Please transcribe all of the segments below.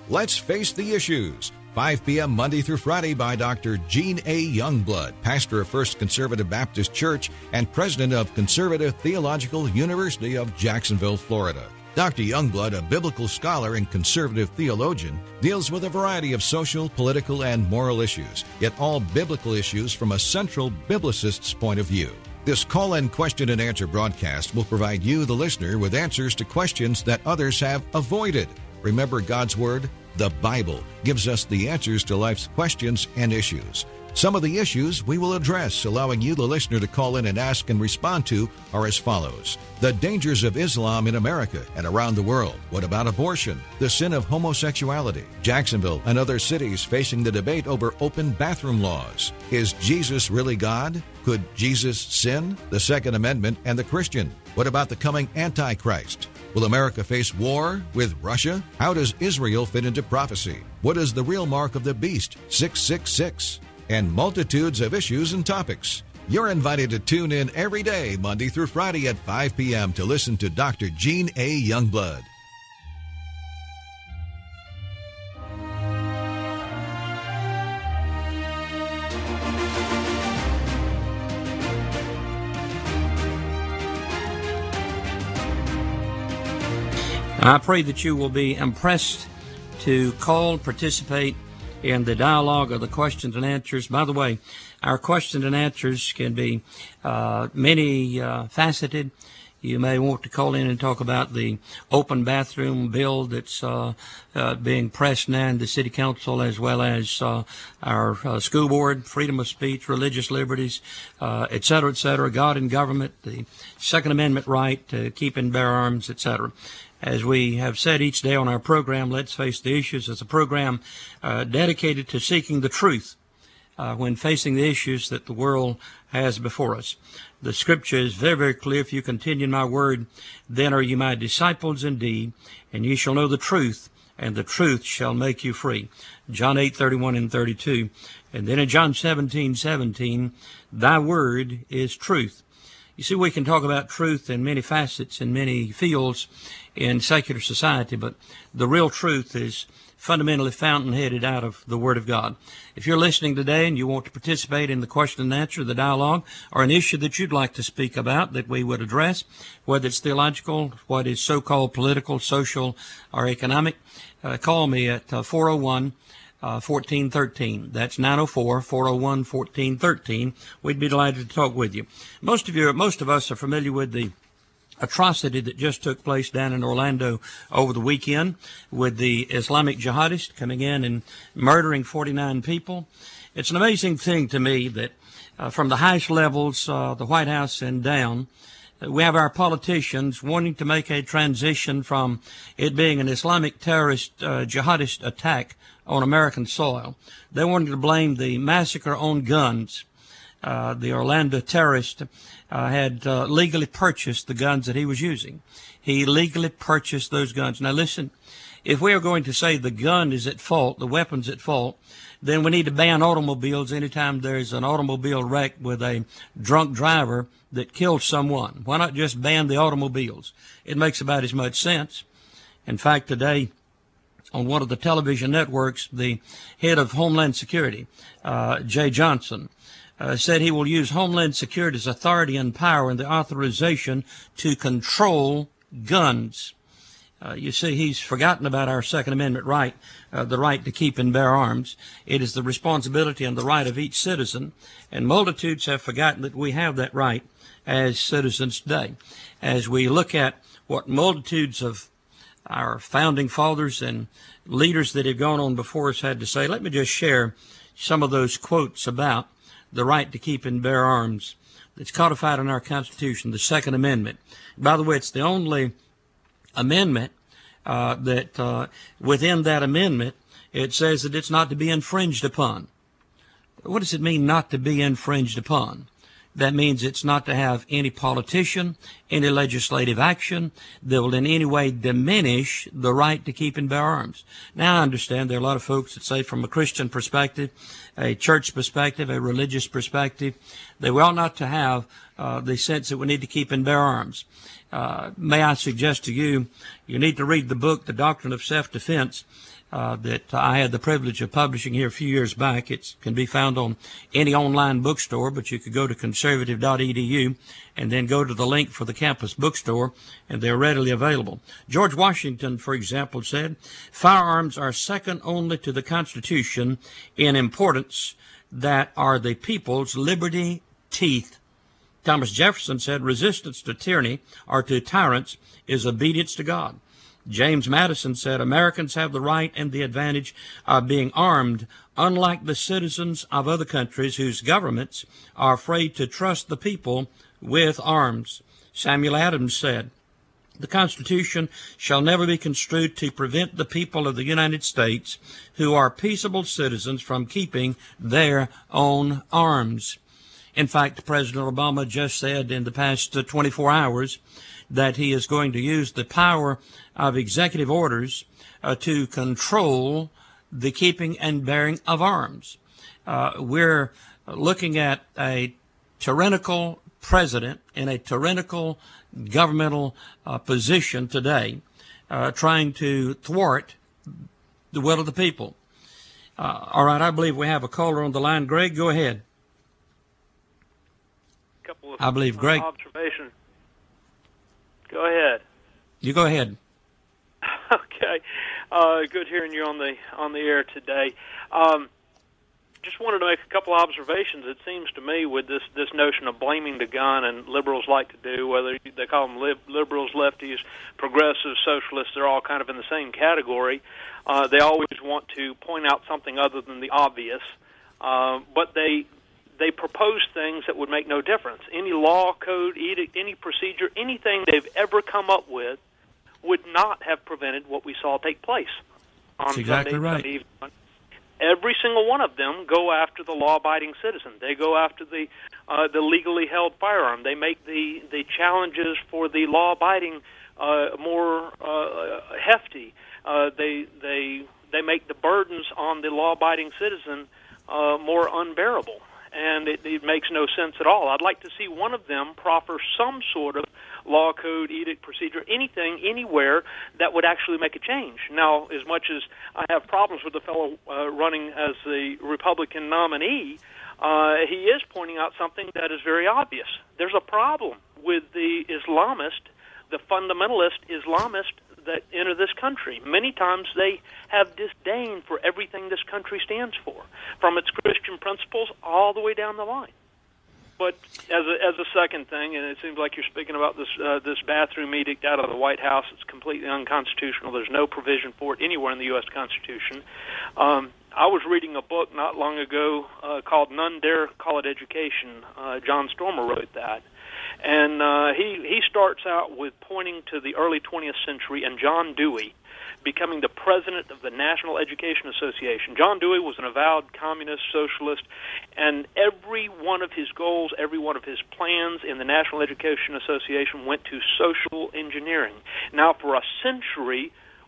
Let's Face the Issues. 5 p.m. Monday through Friday by Dr. Gene A. Youngblood, pastor of First Conservative Baptist Church and president of Conservative Theological University of Jacksonville, Florida. Dr. Youngblood, a biblical scholar and conservative theologian, deals with a variety of social, political, and moral issues, yet all biblical issues from a central biblicist's point of view. This call-in question and answer broadcast will provide you, the listener, with answers to questions that others have avoided. Remember, God's Word, the Bible, gives us the answers to life's questions and issues. Some of the issues we will address, allowing you, the listener, to call in and ask and respond to, are as follows. The dangers of Islam in America and around the world. What about abortion? The sin of homosexuality. Jacksonville and other cities facing the debate over open bathroom laws. Is Jesus really God? Could Jesus sin? The Second Amendment and the Christian. What about the coming Antichrist? Will America face war with Russia? How does Israel fit into prophecy? What is the real mark of the beast, 666? And multitudes of issues and topics. You're invited to tune in every day, Monday through Friday at 5 p.m. to listen to Dr. Gene A. Youngblood. I pray that you will be impressed to call, participate in the dialogue of the questions and answers. By the way, our questions and answers can be many faceted. You may want to call in and talk about the open bathroom bill that's being pressed now in the City Council, as well as our school board, freedom of speech, religious liberties, et cetera, God and government, the Second Amendment right to keep and bear arms, et cetera. As we have said each day on our program, Let's Face the Issues, is a program dedicated to seeking the truth when facing the issues that the world has before us. The scripture is very, very clear. If you continue in my word, then are you my disciples indeed, and ye shall know the truth, and the truth shall make you free. John 8:31 and 32. And then in John 17:17, thy word is truth. You see, we can talk about truth in many facets, in many fields in secular society, but the real truth is fundamentally fountain-headed out of the Word of God. If you're listening today and you want to participate in the question and answer, the dialogue, or an issue that you'd like to speak about that we would address, whether it's theological, what is so-called political, social, or economic, call me at 401-1413. That's 904-401-1413. We'd be delighted to talk with you. Most of us are familiar with the atrocity that just took place down in Orlando over the weekend with the Islamic jihadists coming in and murdering 49 people. It's an amazing thing to me that from the highest levels, the White House and down, we have our politicians wanting to make a transition from it being an Islamic terrorist jihadist attack on American soil. They wanted to blame the massacre on guns. The Orlando terrorist had legally purchased the guns that he was using. He legally purchased those guns. Now listen, if we are going to say the gun is at fault, the weapon's at fault, then we need to ban automobiles anytime there's an automobile wreck with a drunk driver that killed someone. Why not just ban the automobiles? It makes about as much sense. In fact, today, on one of the television networks, the head of Homeland Security, Jay Johnson, said he will use Homeland Security's authority and power and the authorization to control guns. You see, he's forgotten about our Second Amendment right, the right to keep and bear arms. It is the responsibility and the right of each citizen, and multitudes have forgotten that we have that right as citizens today. As we look at what multitudes of our founding fathers and leaders that have gone on before us had to say, let me just share some of those quotes about the right to keep and bear arms that's codified in our Constitution, the Second Amendment. By the way, it's the only amendment that within that amendment, it says that it's not to be infringed upon. What does it mean not to be infringed upon? That means it's not to have any politician, any legislative action that will in any way diminish the right to keep and bear arms. Now, I understand there are a lot of folks that say from a Christian perspective, a church perspective, a religious perspective, that we ought not to have the sense that we need to keep and bear arms. May I suggest to you, you need to read the book, The Doctrine of Self-Defense, that I had the privilege of publishing here a few years back. It can be found on any online bookstore, but you could go to conservative.edu and then go to the link for the campus bookstore, and they're readily available. George Washington, for example, said, firearms are second only to the Constitution in importance, that are the people's liberty teeth. Thomas Jefferson said, resistance to tyranny or to tyrants is obedience to God. James Madison said, Americans have the right and the advantage of being armed, unlike the citizens of other countries whose governments are afraid to trust the people with arms. Samuel Adams said, the Constitution shall never be construed to prevent the people of the United States who are peaceable citizens from keeping their own arms. In fact, President Obama just said in the past 24 hours that he is going to use the power of executive orders to control the keeping and bearing of arms. We're looking at a tyrannical president in a tyrannical governmental position today, trying to thwart the will of the people. All right, I believe we have a caller on the line. Greg, go ahead. Couple of I believe Greg. Observations. Go ahead. You go ahead. Okay. Good hearing you on the air today. Just wanted to make a couple of observations. It seems to me with this notion of blaming the gun, and liberals like to do, whether they call them liberals, lefties, progressives, socialists, they're all kind of in the same category. They always want to point out something other than the obvious, but they propose things that would make no difference. Any law, code, edict, any procedure, anything they've ever come up with would not have prevented what we saw take place on That's exactly Sunday, right. Sunday evening. Every single one of them go after the law-abiding citizen. They go after the legally held firearm. They make the challenges for the law-abiding more hefty. They make the burdens on the law-abiding citizen more unbearable, and it makes no sense at all. I'd like to see one of them proffer some sort of law, code, edict, procedure, anything, anywhere that would actually make a change. Now, as much as I have problems with the fellow running as the Republican nominee, he is pointing out something that is very obvious. There's a problem with the Islamist, the fundamentalist Islamist that enter this country. Many times they have disdain for everything this country stands for, from its Christian principles all the way down the line. But as a second thing, and it seems like you're speaking about this bathroom edict out of the White House, it's completely unconstitutional. There's no provision for it anywhere in the U.S. Constitution. I was reading a book not long ago called None Dare Call It Education. John Stormer wrote that. And he starts out with pointing to the early 20th century and John Dewey becoming the president of the National Education Association. John Dewey was an avowed communist, socialist, and every one of his goals, every one of his plans in the National Education Association went to social engineering. Now, for a century,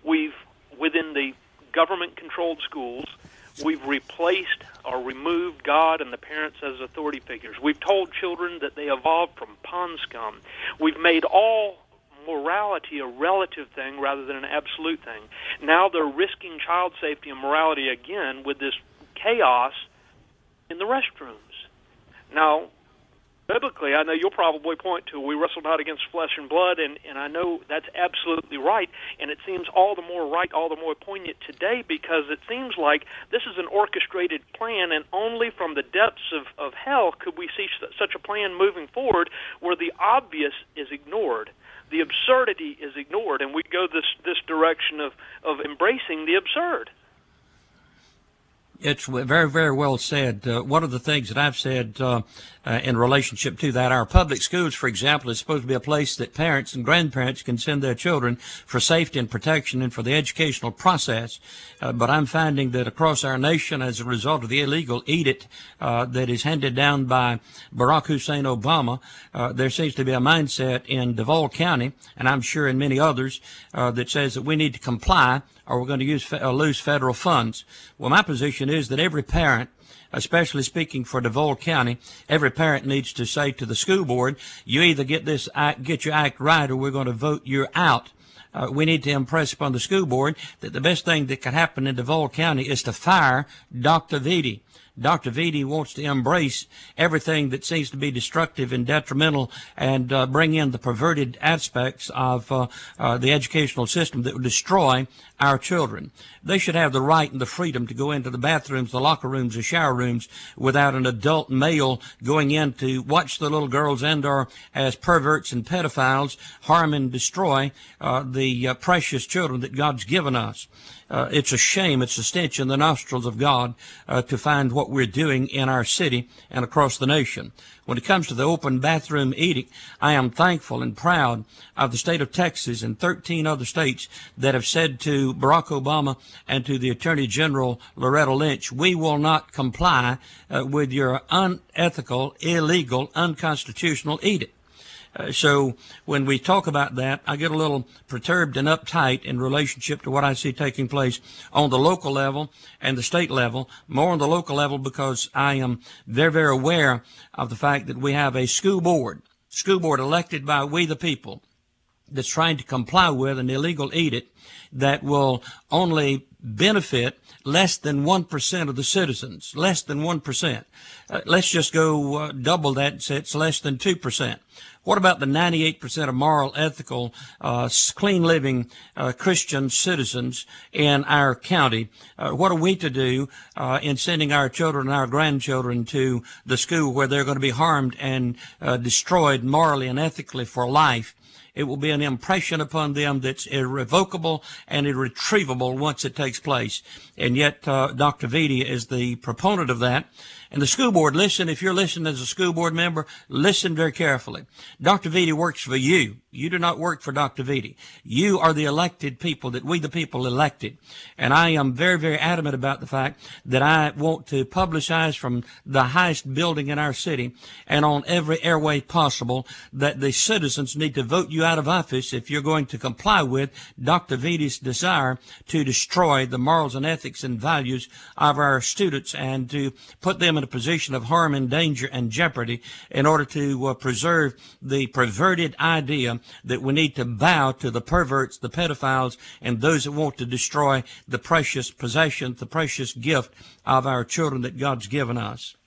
within the government-controlled schools, we've replaced or removed God and the parents as authority figures. We've told children that they evolved from pond scum. We've made all morality a relative thing rather than an absolute thing. Now they're risking child safety and morality again with this chaos in the restrooms. Now, biblically, I know you'll probably point to, we wrestle not against flesh and blood, and I know that's absolutely right, and it seems all the more right, all the more poignant today, because it seems like this is an orchestrated plan, and only from the depths of hell could we see such a plan moving forward where the obvious is ignored. The absurdity is ignored, and we go this direction of embracing the absurd. It's very, very well said. One of the things that I've said in relationship to that, our public schools, for example, is supposed to be a place that parents and grandparents can send their children for safety and protection and for the educational process. But I'm finding that across our nation, as a result of the illegal edict that is handed down by Barack Hussein Obama, there seems to be a mindset in Duval County, and I'm sure in many others, that says that we need to comply or we're going to lose federal funds. Well, my position is that every parent especially speaking for DeVol County, every parent needs to say to the school board, you either get your act right, or we're going to vote you out. We need to impress upon the school board that the best thing that could happen in DeVol County is to fire Dr. Vitti. Dr. Vitti wants to embrace everything that seems to be destructive and detrimental and bring in the perverted aspects of the educational system that would destroy our children. They should have the right and the freedom to go into the bathrooms, the locker rooms, the shower rooms without an adult male going in to watch the little girls and or as perverts and pedophiles harm and destroy the precious children that God's given us. It's a shame, it's a stench in the nostrils of God to find what we're doing in our city and across the nation. When it comes to the open bathroom edict, I am thankful and proud of the state of Texas and 13 other states that have said to Barack Obama and to the Attorney General Loretta Lynch, we will not comply with your unethical, illegal, unconstitutional edict. So when we talk about that, I get a little perturbed and uptight in relationship to what I see taking place on the local level and the state level, more on the local level because I am very, very aware of the fact that we have a school board elected by we the people that's trying to comply with an illegal edict that will only benefit less than 1% of the citizens, less than 1%. Let's just go double that and say it's less than 2%. What about the 98% of moral, ethical, clean living Christian citizens in our county? What are we to do in sending our children and our grandchildren to the school where they're going to be harmed and destroyed morally and ethically for life? It will be an impression upon them that's irrevocable and irretrievable once it takes place. And yet Dr. Vitti is the proponent of that. And the school board, listen, if you're listening as a school board member, listen very carefully. Dr. Vitti works for you. You do not work for Dr. Vitti. You are the elected people that we the people elected. And I am very, very adamant about the fact that I want to publicize from the highest building in our city and on every airway possible that the citizens need to vote you out of office if you're going to comply with Dr. Vitti's desire to destroy the morals and ethics and values of our students and to put them in a position of harm and danger and jeopardy in order to preserve the perverted idea that we need to bow to the perverts, the pedophiles, and those that want to destroy the precious possession, the precious gift of our children that God's given us.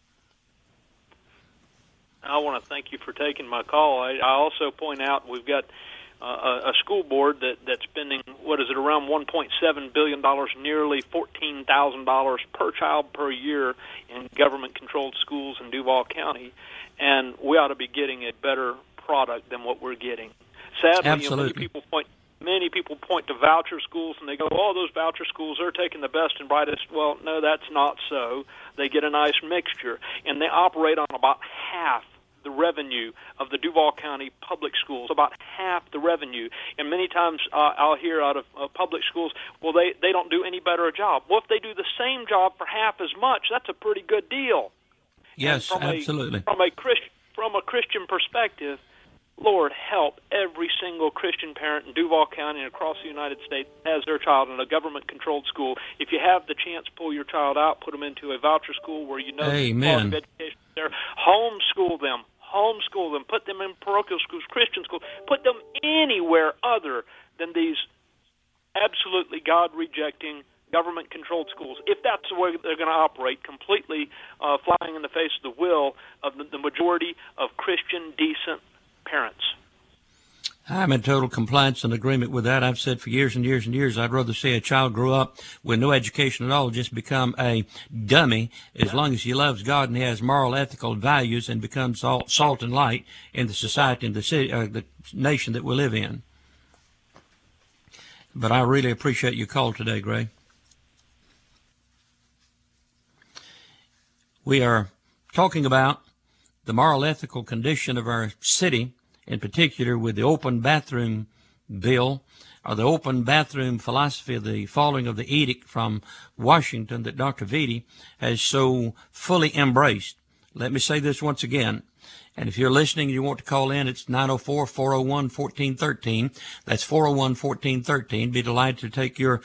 I want to thank you for taking my call. I also point out we've got a school board that's spending, around $1.7 billion, nearly $14,000 per child per year in government-controlled schools in Duval County, and we ought to be getting a better product than what we're getting. Sadly, many people point to voucher schools, and they go, oh, those voucher schools, they're taking the best and brightest. Well, no, that's not so. They get a nice mixture, and they operate on about half the revenue of the Duval County public schools, about half the revenue. And many times I'll hear out of public schools, well, they don't do any better a job. Well, if they do the same job for half as much, that's a pretty good deal. Yes, absolutely. From a Christian perspective, Lord help every single Christian parent in Duval County and across the United States has their child in a government-controlled school. If you have the chance, pull your child out, put them into a voucher school where you know the quality of education is there. Homeschool them, put them in parochial schools, Christian schools, put them anywhere other than these absolutely God-rejecting government-controlled schools. If that's the way they're going to operate, completely flying in the face of the will of the majority of Christian, decent parents. I'm in total compliance and agreement with that. I've said for years and years and years, I'd rather see a child grow up with no education at all, just become a dummy, as long as he loves God and he has moral, ethical values and becomes salt and light in the society and the city, the nation that we live in. But I really appreciate your call today, Gray. We are talking about the moral, ethical condition of our city, in particular with the open bathroom bill, or the open bathroom philosophy of the following of the edict from Washington that Dr. Vitti has so fully embraced. Let me say this once again, And if you're listening and you want to call in, it's 904-401-1413. That's 401-1413. Be delighted to take your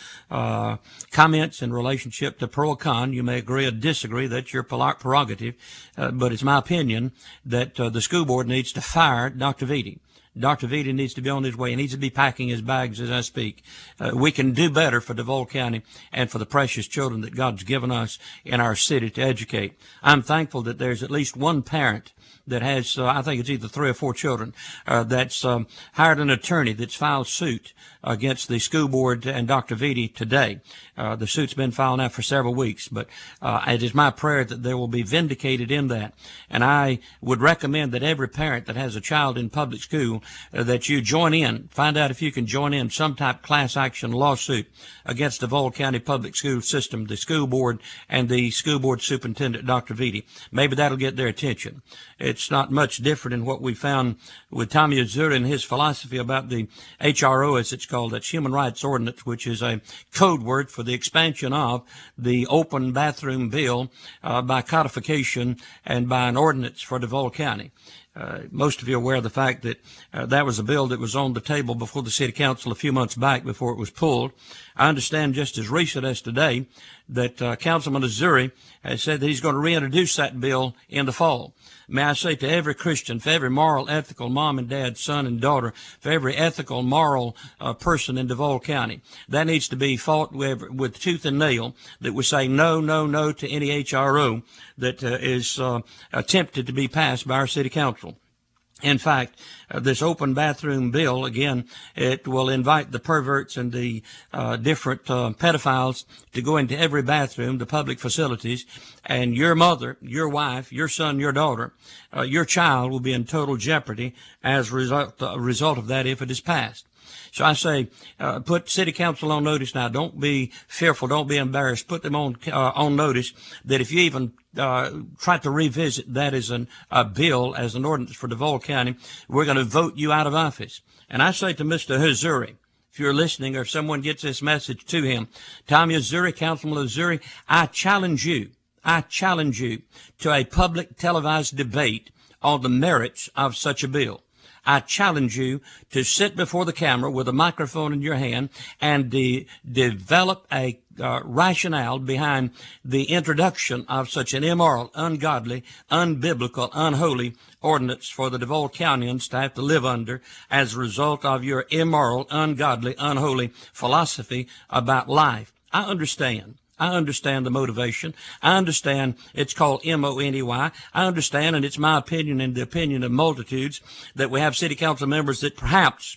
comments in relationship to pro or con. You may agree or disagree. That's your prerogative. But it's my opinion that the school board needs to fire Dr. Vitti. Dr. Vitti needs to be on his way. He needs to be packing his bags as I speak. We can do better for Duval County and for the precious children that God's given us in our city to educate. I'm thankful that there's at least one parent that has, I think it's either 3 or 4 children, that's hired an attorney that's filed suit against the school board and Dr. Vitti today. The suit's been filed now for several weeks, but it is my prayer that they will be vindicated in that. And I would recommend that every parent that has a child in public school that you join in, find out if you can join in some type of class action lawsuit against the Duval County Public School System, the school board, and the school board superintendent, Dr. Vitti. Maybe that'll get their attention. It's not much different in what we found with Tommy Azzurri and his philosophy about the HRO, as it's called, that's Human Rights Ordinance, which is a code word for the expansion of the open bathroom bill by codification and by an ordinance for Duval County. Most of you are aware of the fact that that was a bill that was on the table before the city council a few months back before it was pulled. I understand just as recent as today that Councilman Azzurri has said that he's going to reintroduce that bill in the fall. May I say to every Christian, for every moral, ethical mom and dad, son and daughter, for every ethical, moral person in Duval County, that needs to be fought with tooth and nail, that we say no, no, no to any HRO that is attempted to be passed by our city council. In fact, this open bathroom bill, again, it will invite the perverts and the different pedophiles to go into every bathroom, the public facilities, and your mother, your wife, your son, your daughter, your child will be in total jeopardy as a result of that if it is passed. So I say, put city council on notice now. Don't be fearful. Don't be embarrassed. Put them on notice that if you even try to revisit that as a bill, as an ordinance for Duval County, we're going to vote you out of office. And I say to Mr. Azzurri, if you're listening or if someone gets this message to him, Tommy Azzurri, Councilman Azzurri, I challenge you to a public televised debate on the merits of such a bill. I challenge you to sit before the camera with a microphone in your hand and develop a rationale behind the introduction of such an immoral, ungodly, unbiblical, unholy ordinance for the Duval Countyans to have to live under as a result of your immoral, ungodly, unholy philosophy about life. I understand the motivation. I understand it's called Money. I understand, and it's my opinion and the opinion of multitudes, that we have city council members that perhaps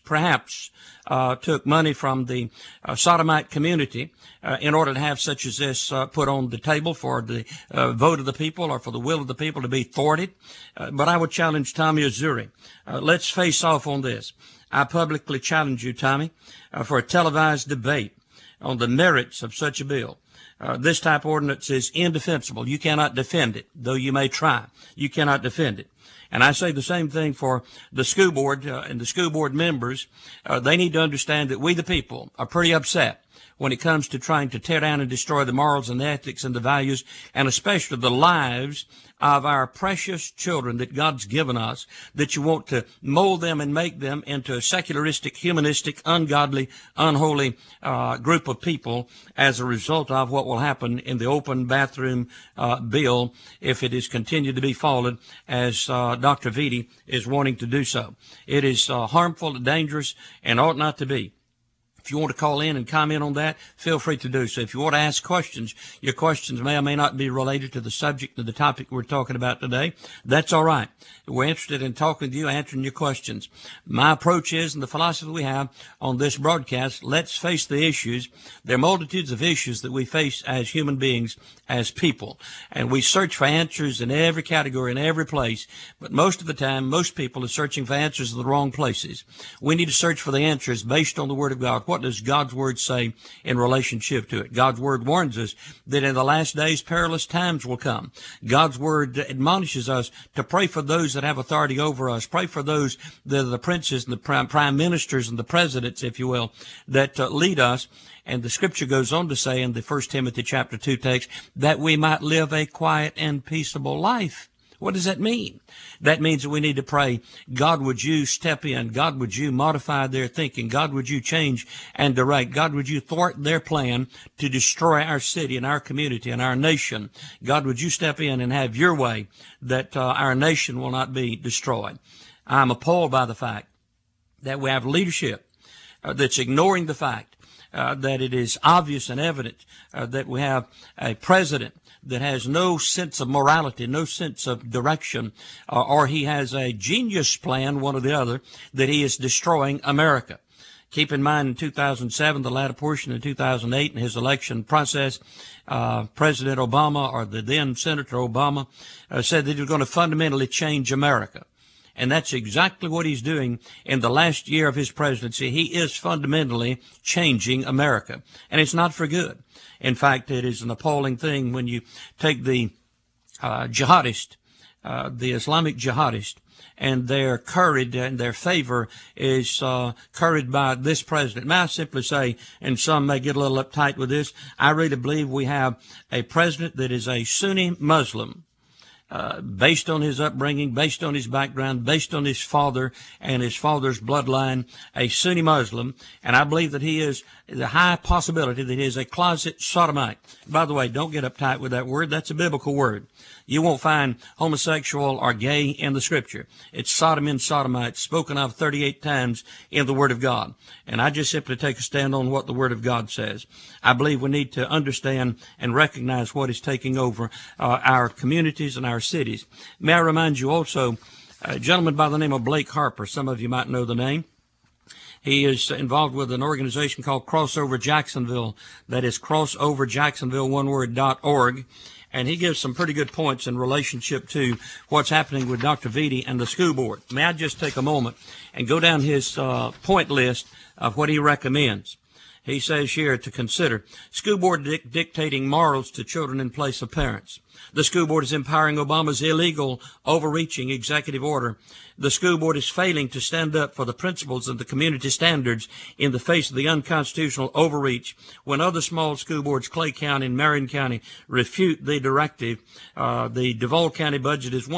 took money from the sodomite community in order to have such as this put on the table for the vote of the people or for the will of the people to be thwarted. But I would challenge Tommy Azzurri. Let's face off on this. I publicly challenge you, Tommy, for a televised debate on the merits of such a bill. This type of ordinance is indefensible. You cannot defend it, though you may try. You cannot defend it. And I say the same thing for the school board and the school board members. They need to understand that we, the people, are pretty upset when it comes to trying to tear down and destroy the morals and the ethics and the values, and especially the lives of our precious children that God's given us, that you want to mold them and make them into a secularistic, humanistic, ungodly, unholy group of people as a result of what will happen in the open bathroom bill if it is continued to be followed as Dr. Vitti is wanting to do so. It is harmful, dangerous, and ought not to be. If you want to call in and comment on that, feel free to do so. If you want to ask questions, your questions may or may not be related to the subject of the topic we're talking about today. That's all right. We're interested in talking with you, answering your questions. My approach is, and the philosophy we have on this broadcast, let's face the issues. There are multitudes of issues that we face as human beings, as people. And we search for answers in every category, in every place. But most of the time, most people are searching for answers in the wrong places. We need to search for the answers based on the Word of God. What does God's Word say in relationship to it? God's Word warns us that in the last days perilous times will come. God's Word admonishes us to pray for those that have authority over us. Pray for those that are the princes and the prime ministers and the presidents, if you will, that lead us. And the Scripture goes on to say in the 1 Timothy chapter 2 text that we might live a quiet and peaceable life What does that mean? That means that we need to pray, God, would you step in? God, would you modify their thinking? God, would you change and direct? God, would you thwart their plan to destroy our city and our community and our nation? God, would you step in and have your way that our nation will not be destroyed? I'm appalled by the fact that we have leadership that's ignoring the fact that it is obvious and evident that we have a president that has no sense of morality, no sense of direction, or he has a genius plan, one or the other, that he is destroying America. Keep in mind, in 2007, the latter portion of 2008, in his election process, President Obama, or the then Senator Obama, said that he was going to fundamentally change America. And that's exactly what he's doing in the last year of his presidency. He is fundamentally changing America. And it's not for good. In fact, it is an appalling thing when you take the jihadist, the Islamic jihadist, and their courage and their favor is courted by this president. May I simply say, and some may get a little uptight with this, I really believe we have a president that is a Sunni Muslim, based on his upbringing, based on his background, based on his father and his father's bloodline, a Sunni Muslim, and I believe that he is the high possibility that he is a closet sodomite. By the way, don't get uptight with that word. That's a biblical word. You won't find homosexual or gay in the Scripture. It's sodom and sodomite, spoken of 38 times in the Word of God. And I just simply take a stand on what the Word of God says. I believe we need to understand and recognize what is taking over our communities and our cities. May I remind you also, a gentleman by the name of Blake Harper, some of you might know the name. He is involved with an organization called Crossover Jacksonville. That is crossoverjacksonville, one word, .org. And he gives some pretty good points in relationship to what's happening with Dr. Vitti and the school board. May I just take a moment and go down his point list of what he recommends. He says here to consider school board dictating morals to children in place of parents. The school board is empowering Obama's illegal, overreaching executive order. The school board is failing to stand up for the principles and the community standards in the face of the unconstitutional overreach. When other small school boards, Clay County and Marion County, refute the directive, the Duval County budget is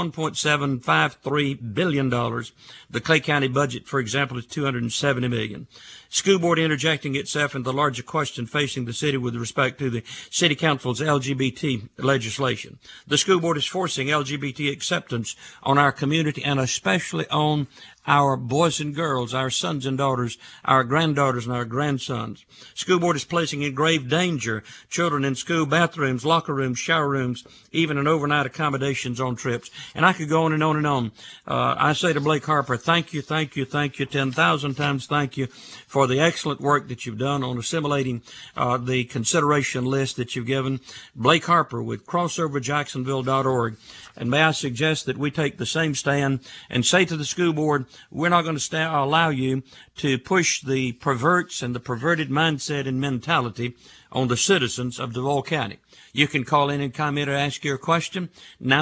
$1.753 billion. The Clay County budget, for example, is $270 million. School board interjecting itself in the larger question facing the city with respect to the city council's LGBT legislation. The school board is forcing LGBT acceptance on our community and especially on our boys and girls, our sons and daughters, our granddaughters and our grandsons. School board is placing in grave danger children in school bathrooms, locker rooms, shower rooms, even in overnight accommodations on trips. And I could go on and on and on. I say to Blake Harper, thank you, 10,000 times thank you for the excellent work that you've done on assimilating the consideration list that you've given. Blake Harper with crossoverjacksonville.org. And may I suggest that we take the same stand and say to the school board, we're not going to allow you to push the perverts and the perverted mindset and mentality on the citizens of Duval County. You can call in and comment or ask your question,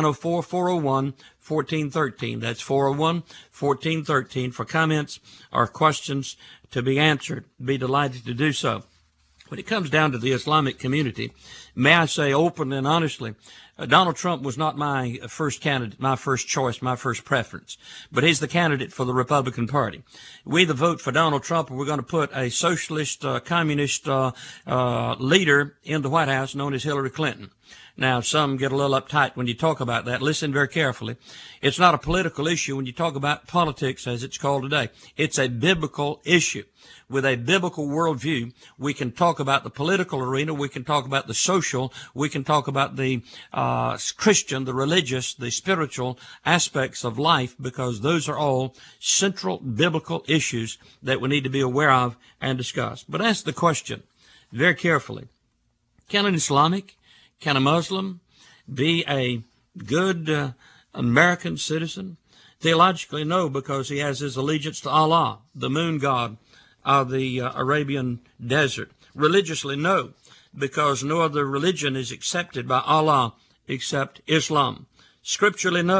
904-401-1413. That's 401-1413 for comments or questions to be answered. Be delighted to do so. When it comes down to the Islamic community, may I say openly and honestly, Donald Trump was not my first candidate, my first choice, my first preference, but he's the candidate for the Republican Party. We either vote for Donald Trump or we're going to put a socialist, communist leader in the White House known as Hillary Clinton. Now, some get a little uptight when you talk about that. Listen very carefully. It's not a political issue when you talk about politics, as it's called today. It's a biblical issue. With a biblical worldview, we can talk about the political arena, we can talk about the social, we can talk about the Christian, the religious, the spiritual aspects of life, because those are all central biblical issues that we need to be aware of and discuss. But ask the question very carefully. Can an Islamic, can a Muslim be a good American citizen? Theologically, no, because he has his allegiance to Allah, the moon god of the Arabian desert. Religiously, no, because no other religion is accepted by Allah except Islam. Scripturally, no,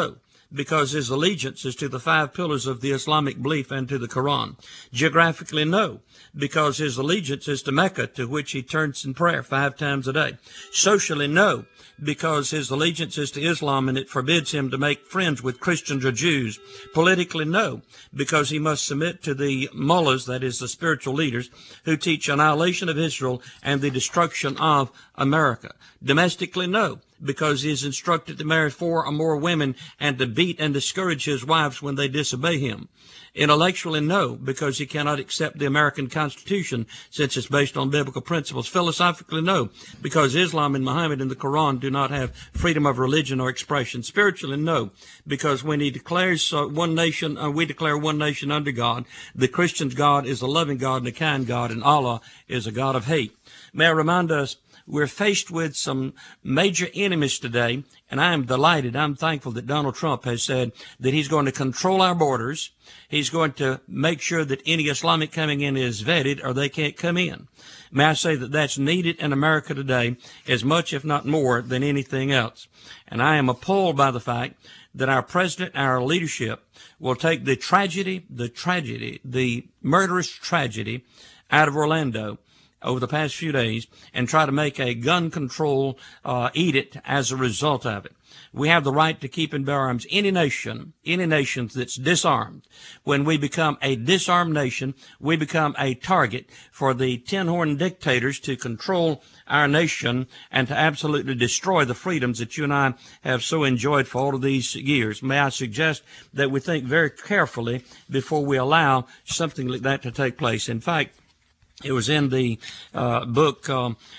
because his allegiance is to the 5 pillars of the Islamic belief and to the Quran. Geographically, no, because his allegiance is to Mecca, to which he turns in prayer 5 times a day. Socially, no, because his allegiance is to Islam and it forbids him to make friends with Christians or Jews. Politically, no, because he must submit to the mullahs, that is the spiritual leaders, who teach annihilation of Israel and the destruction of America. Domestically, no, because he is instructed to marry 4 or more women and to beat and discourage his wives when they disobey him. Intellectually, no, because he cannot accept the American Constitution since it's based on biblical principles. Philosophically, no, because Islam and Muhammad and the Quran do not have freedom of religion or expression. Spiritually, no, because when he declares one nation, we declare one nation under God. The Christian's God is a loving God and a kind God, and Allah is a God of hate. May I remind us, we're faced with some major enemies today, and I am delighted, I'm thankful that Donald Trump has said that he's going to control our borders. He's going to make sure that any Islamic coming in is vetted or they can't come in. May I say that that's needed in America today as much, if not more, than anything else. And I am appalled by the fact that our president, our leadership, will take the murderous tragedy out of Orlando over the past few days and try to make a gun control edict as a result of it. We have the right to keep and bear arms. Any nation that's disarmed, when we become a disarmed nation, we become a target for the tin-horn dictators to control our nation and to absolutely destroy the freedoms that you and I have so enjoyed for all of these years. May I suggest that we think very carefully before we allow something like that to take place. In fact, it was in the book,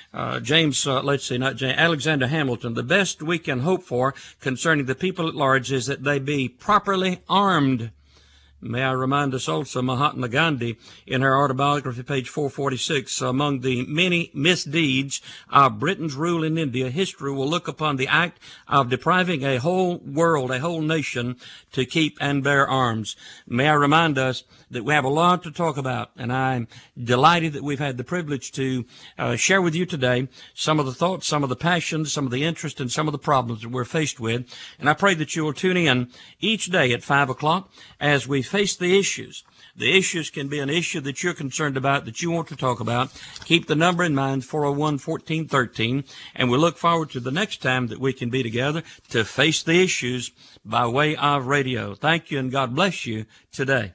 Alexander Hamilton. The best we can hope for concerning the people at large is that they be properly armed. May I remind us also, Mahatma Gandhi, in her autobiography, page 446, among the many misdeeds of Britain's rule in India, history will look upon the act of depriving a whole world, a whole nation, to keep and bear arms. May I remind us that we have a lot to talk about, and I'm delighted that we've had the privilege to share with you today some of the thoughts, some of the passions, some of the interest, and some of the problems that we're faced with. And I pray that you will tune in each day at 5 o'clock as we face the issues. The issues can be an issue that you're concerned about, that you want to talk about. Keep the number in mind, 401-1413, and we look forward to the next time that we can be together to face the issues by way of radio. Thank you, and God bless you today.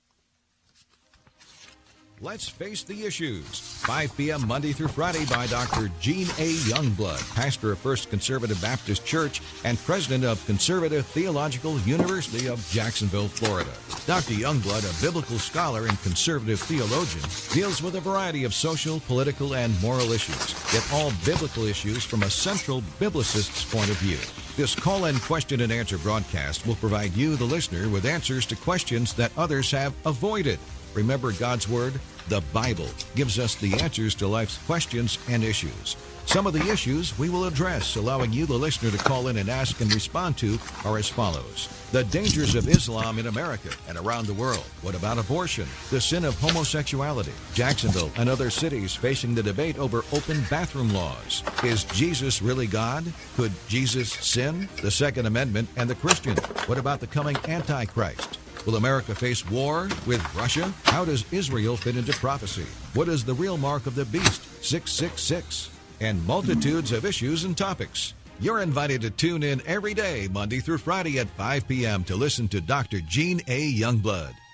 Let's Face the Issues, 5 p.m. Monday through Friday by Dr. Gene A. Youngblood, pastor of First Conservative Baptist Church and president of Conservative Theological University of Jacksonville, Florida. Dr. Youngblood, a biblical scholar and conservative theologian, deals with a variety of social, political, and moral issues, yet all biblical issues from a central biblicist's point of view. This call-in question and answer broadcast will provide you, the listener, with answers to questions that others have avoided. Remember, God's Word, the Bible, gives us the answers to life's questions and issues. Some of the issues we will address, allowing you, the listener, to call in and ask and respond to, are as follows. The dangers of Islam in America and around the world. What about abortion? The sin of homosexuality. Jacksonville and other cities facing the debate over open bathroom laws. Is Jesus really God? Could Jesus sin? The Second Amendment and the Christian. What about the coming Antichrist? Will America face war with Russia? How does Israel fit into prophecy? What is the real mark of the beast, 666? And multitudes of issues and topics. You're invited to tune in every day, Monday through Friday at 5 p.m. to listen to Dr. Gene A. Youngblood.